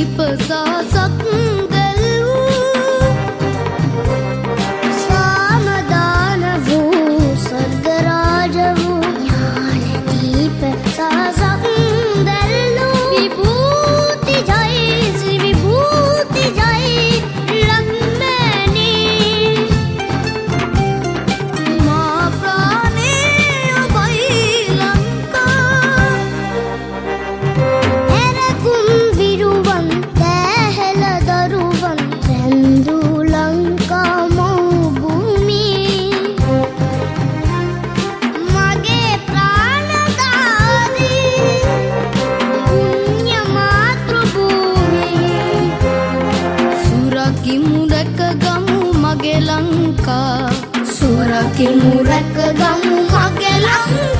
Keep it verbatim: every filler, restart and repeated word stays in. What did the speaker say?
දීප සාසක් දැල්වූ සාමදාන වූ සර්ගරාජ වූ ඥාන දීප සාසක් දැල්වූ විභූති ජයි ශ්‍රී විභූති ජයි ලක්මැණී මා ප්‍රාණේ ඔබයි ලංකා එරකුම් විරුවන් දැහැල දරුවන් රැඳූ ලංකා මව් භූමියේ මගේ ප්‍රාණදාදී පුණ්‍ය මාතෘ භූමියේ සුරකිමු රැකගමු මගේ ලංකා සුරකිමු රැකගමු මගේ ලංකා